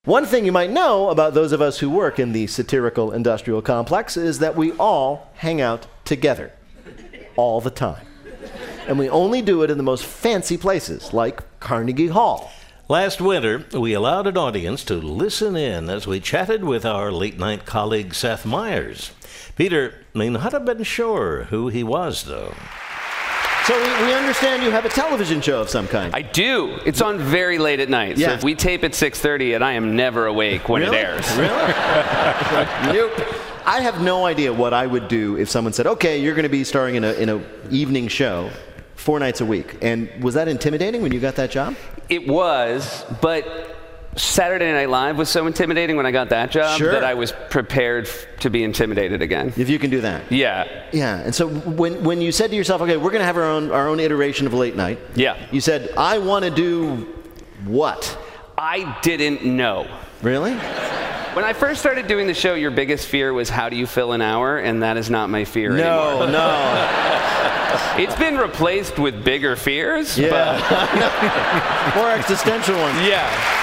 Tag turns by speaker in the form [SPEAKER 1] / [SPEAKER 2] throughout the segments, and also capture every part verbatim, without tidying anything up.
[SPEAKER 1] One thing you might know about those of us who work in the satirical industrial complex is that we all hang out together all the time. And we only do it in the most fancy places, like Carnegie Hall.
[SPEAKER 2] Last winter, we allowed an audience to listen in as we chatted with our late-night colleague Seth Meyers. Peter may not have been sure who he was, though.
[SPEAKER 1] So we, we understand you have a television show of some kind.
[SPEAKER 3] I do. It's on very late at night.
[SPEAKER 1] Yeah.
[SPEAKER 3] So if we tape at six thirty, and I am never awake when
[SPEAKER 1] Really?
[SPEAKER 3] it airs.
[SPEAKER 1] Really? Nope. I have no idea what I would do if someone said, okay, you're going to be starring in a in a evening show four nights a week. And was that intimidating when you got that job?
[SPEAKER 3] It was, but Saturday Night Live was so intimidating when I got that job
[SPEAKER 1] Sure.
[SPEAKER 3] that I was prepared f- to be intimidated again.
[SPEAKER 1] If you can do that.
[SPEAKER 3] Yeah.
[SPEAKER 1] Yeah. And so when when you said to yourself, okay, we're going to have our own our own iteration of Late Night.
[SPEAKER 3] Yeah.
[SPEAKER 1] You said, I want to do what?
[SPEAKER 3] I didn't know.
[SPEAKER 1] Really?
[SPEAKER 3] When I first started doing the show, your biggest fear was how do you fill an hour, and that is not my fear
[SPEAKER 1] No,
[SPEAKER 3] anymore.
[SPEAKER 1] no.
[SPEAKER 3] It's been replaced with bigger fears.
[SPEAKER 1] Yeah. More existential ones.
[SPEAKER 3] But yeah.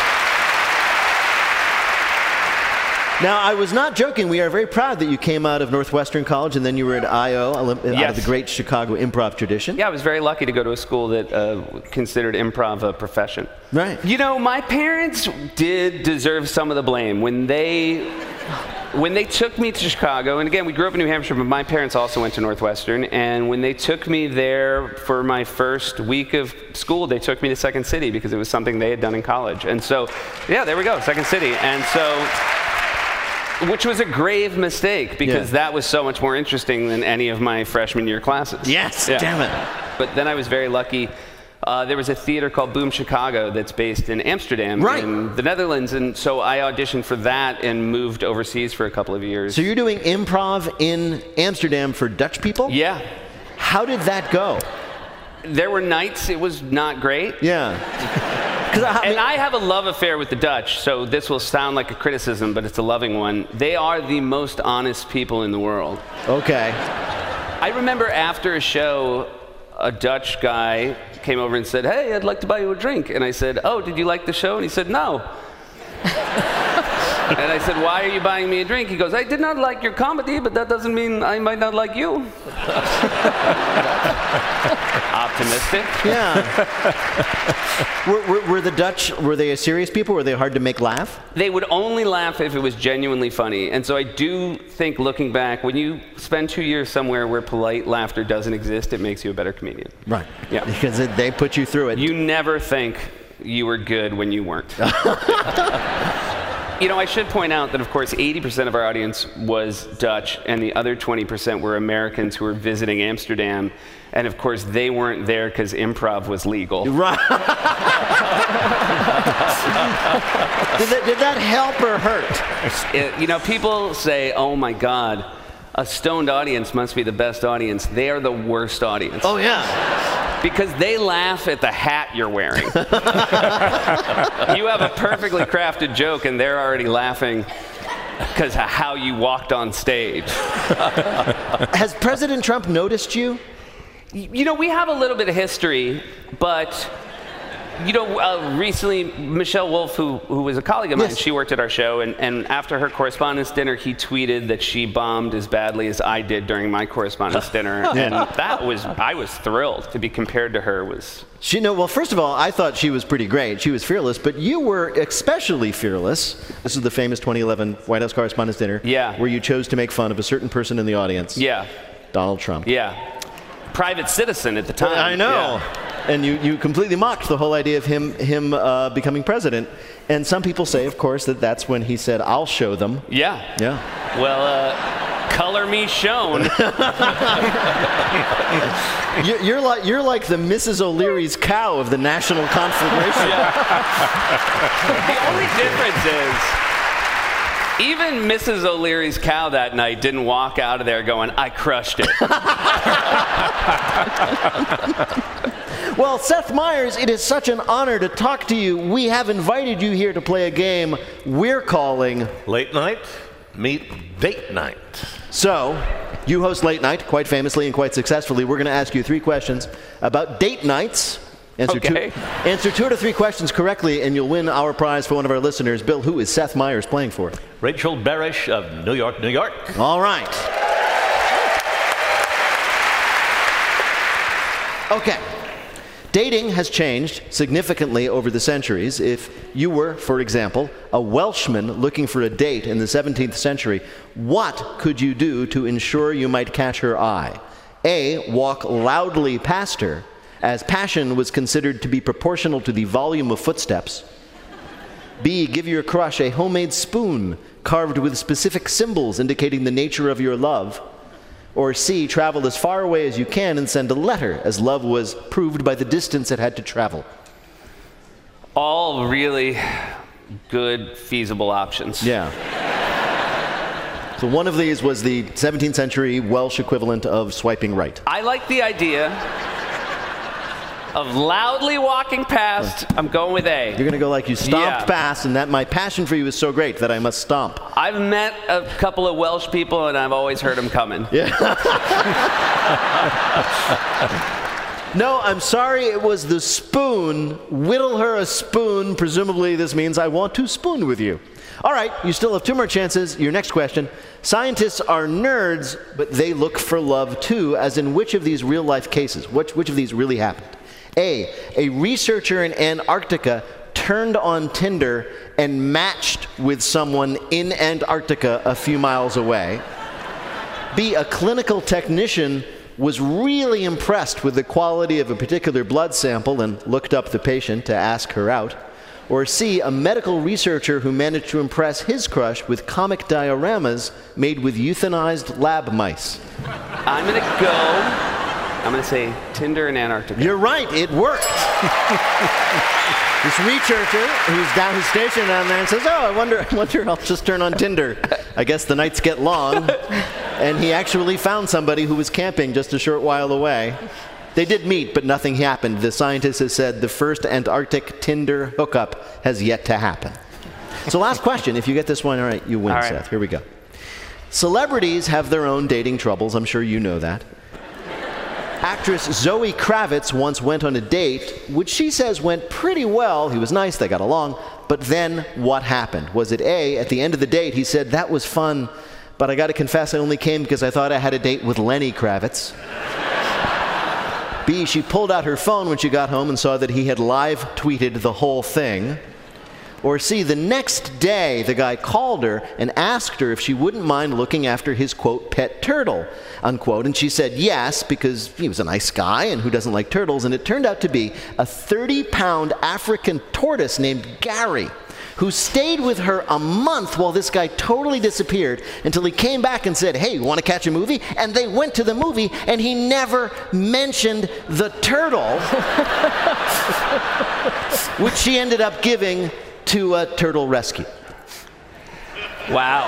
[SPEAKER 1] Now, I was not joking. We are very proud that you came out of Northwestern College and then you were at I O, Olymp- out
[SPEAKER 3] Yes.
[SPEAKER 1] of the great Chicago improv tradition.
[SPEAKER 3] Yeah, I was very lucky to go to a school that uh, considered improv a profession.
[SPEAKER 1] Right.
[SPEAKER 3] You know, my parents did deserve some of the blame when they when they took me to Chicago. And again, we grew up in New Hampshire, but my parents also went to Northwestern. And when they took me there for my first week of school, they took me to Second City because it was something they had done in college. And so, yeah, there we go, Second City. And so, which was a grave mistake because
[SPEAKER 1] Yeah.
[SPEAKER 3] that was so much more interesting than any of my freshman year classes.
[SPEAKER 1] Yes,
[SPEAKER 3] Yeah.
[SPEAKER 1] damn it.
[SPEAKER 3] But then I was very lucky. Uh, there was a theater called Boom Chicago that's based in Amsterdam
[SPEAKER 1] Right.
[SPEAKER 3] in the Netherlands. And so I auditioned for that and moved overseas for a couple of years.
[SPEAKER 1] So you're doing improv in Amsterdam for Dutch people?
[SPEAKER 3] Yeah.
[SPEAKER 1] How did that go?
[SPEAKER 3] There were nights it was not great.
[SPEAKER 1] Yeah. 'Cause I,
[SPEAKER 3] And I have a love affair with the Dutch, so this will sound like a criticism, but it's a loving one. They are the most honest people in the world.
[SPEAKER 1] Okay.
[SPEAKER 3] I remember after a show, a Dutch guy came over and said, hey, I'd like to buy you a drink. And I said, oh, did you like the show? And he said, no. And I said, why are you buying me a drink? He goes, I did not like your comedy, but that doesn't mean I might not like you. Optimistic.
[SPEAKER 1] Yeah. were, were, were the Dutch, were they a serious people? Were they hard to make laugh?
[SPEAKER 3] They would only laugh if it was genuinely funny. And so I do think, looking back, when you spend two years somewhere where polite laughter doesn't exist, it makes you a better comedian.
[SPEAKER 1] Right.
[SPEAKER 3] Yeah.
[SPEAKER 1] Because it, they put you through it.
[SPEAKER 3] You never think you were good when you weren't. You know, I should point out that, of course, eighty percent of our audience was Dutch, and the other twenty percent were Americans who were visiting Amsterdam. And, of course, they weren't there because improv was legal.
[SPEAKER 1] Right. did, that, did that help or hurt?
[SPEAKER 3] It, you know, people say, oh, my God, a stoned audience must be the best audience. They are the worst audience.
[SPEAKER 1] Oh, yeah.
[SPEAKER 3] Because they laugh at the hat you're wearing. You have a perfectly crafted joke, and they're already laughing because of how you walked on stage.
[SPEAKER 1] Has President Trump noticed you?
[SPEAKER 3] You know, we have a little bit of history, but, you know, uh, recently, Michelle Wolf, who, who was a colleague of mine,
[SPEAKER 1] Yes.
[SPEAKER 3] she worked at our show, and, and after her correspondence dinner, he tweeted that she bombed as badly as I did during my correspondence dinner, and that was, I was thrilled to be compared to her. Was
[SPEAKER 1] She no. Well, first of all, I thought she was pretty great. She was fearless, but you were especially fearless. This is the famous twenty eleven White House Correspondents' Dinner,
[SPEAKER 3] Yeah.
[SPEAKER 1] where you chose to make fun of a certain person in the audience.
[SPEAKER 3] Yeah,
[SPEAKER 1] Donald Trump.
[SPEAKER 3] yeah. Private citizen at the time.
[SPEAKER 1] I know.
[SPEAKER 3] Yeah.
[SPEAKER 1] And you, you completely mocked the whole idea of him him uh, becoming president. And some people say, of course, that that's when he said, "I'll show them."
[SPEAKER 3] Yeah.
[SPEAKER 1] Yeah.
[SPEAKER 3] Well, uh, color me shown.
[SPEAKER 1] You- You're like you're like the Missus O'Leary's cow of the national conflagration.
[SPEAKER 3] The only difference is, even Missus O'Leary's cow that night didn't walk out of there going, I crushed it.
[SPEAKER 1] Well, Seth Meyers, it is such an honor to talk to you. We have invited you here to play a game we're calling
[SPEAKER 2] Late night, meet date night.
[SPEAKER 1] So, you host Late Night quite famously and quite successfully. We're going to ask you three questions about date nights Answer,
[SPEAKER 3] Okay.
[SPEAKER 1] two, answer two out of three questions correctly, and you'll win our prize for one of our listeners. Bill, who is Seth Meyers playing for?
[SPEAKER 2] Rachel Barish of New York, New York.
[SPEAKER 1] All right. Okay. Dating has changed significantly over the centuries. If you were, for example, a Welshman looking for a date in the seventeenth century, what could you do to ensure you might catch her eye? A, walk loudly past her, as passion was considered to be proportional to the volume of footsteps. B, give your crush a homemade spoon carved with specific symbols indicating the nature of your love. Or C, travel as far away as you can and send a letter, as love was proved by the distance it had to travel.
[SPEAKER 3] All really good, feasible options.
[SPEAKER 1] Yeah. So one of these was the seventeenth century Welsh equivalent of swiping right.
[SPEAKER 3] I like the idea of loudly walking past. I'm going with A.
[SPEAKER 1] You're going to go like you stomped
[SPEAKER 3] Yeah.
[SPEAKER 1] past, and that my passion for you is so great that I must stomp.
[SPEAKER 3] I've met a couple of Welsh people, and I've always heard them coming.
[SPEAKER 1] No, I'm sorry, it was the spoon. Whittle her a spoon. Presumably this means I want to spoon with you. All right, you still have two more chances. Your next question. Scientists are nerds, but they look for love too, as in which of these real-life cases? Which, which of these really happened? A, a researcher in Antarctica turned on Tinder and matched with someone in Antarctica a few miles away. B, a clinical technician was really impressed with the quality of a particular blood sample and looked up the patient to ask her out. Or C, a medical researcher who managed to impress his crush with comic dioramas made with euthanized lab mice.
[SPEAKER 3] I'm going to go, I'm going to say Tinder in Antarctica.
[SPEAKER 1] You're right, it worked. This researcher who's down his station down there and says, oh, I wonder, I wonder, I'll just turn on Tinder. I guess the nights get long. And he actually found somebody who was camping just a short while away. They did meet, but nothing happened. The scientist has said the first Antarctic Tinder hookup has yet to happen. So last question. If you get this one, all right, you win,
[SPEAKER 3] All right.
[SPEAKER 1] Seth. Here we go. Celebrities have their own dating troubles. I'm sure you know that. Actress Zoe Kravitz once went on a date, which she says went pretty well. He was nice, they got along. But then what happened? Was it A, at the end of the date, he said, that was fun, but I got to confess I only came because I thought I had a date with Lenny Kravitz. B, she pulled out her phone when she got home and saw that he had live tweeted the whole thing. Or C, the next day the guy called her and asked her if she wouldn't mind looking after his, quote, pet turtle, unquote. And she said yes, because he was a nice guy and who doesn't like turtles. And it turned out to be a thirty-pound African tortoise named Gary, who stayed with her a month while this guy totally disappeared until he came back and said, hey, you want to catch a movie? And they went to the movie, and he never mentioned the turtle, which she ended up giving to a turtle rescue.
[SPEAKER 3] Wow.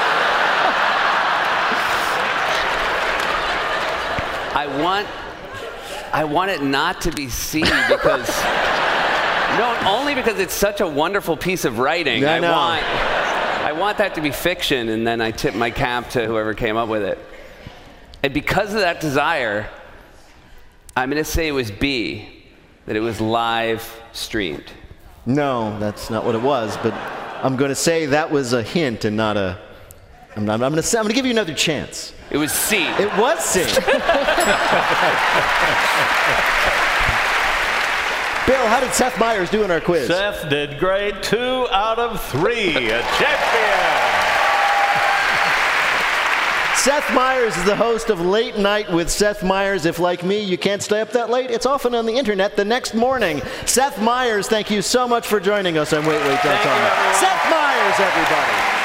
[SPEAKER 3] I want, I want it not to be C because, no, only because it's such a wonderful piece of writing.
[SPEAKER 1] I
[SPEAKER 3] I
[SPEAKER 1] know.
[SPEAKER 3] want, I want that to be fiction, and then I tip my cap to whoever came up with it. And because of that desire, I'm going to say it was B, that it was live streamed.
[SPEAKER 1] No, that's not what it was, but I'm going to say that was a hint and not a... I'm, not, I'm going to say, I'm going to give you another chance.
[SPEAKER 3] It was C.
[SPEAKER 1] It was C. Bill, how did Seth Meyers do in our quiz?
[SPEAKER 2] Seth did great. Two out of three. A champion.
[SPEAKER 1] Seth Meyers is the host of Late Night with Seth Meyers. If, like me, you can't stay up that late, it's often on the internet the next morning. Seth Meyers, thank you so much for joining us on Wait, Wait, Don't
[SPEAKER 3] Thank
[SPEAKER 1] Tell
[SPEAKER 3] you,
[SPEAKER 1] Me.
[SPEAKER 3] everyone.
[SPEAKER 1] Seth Meyers, everybody.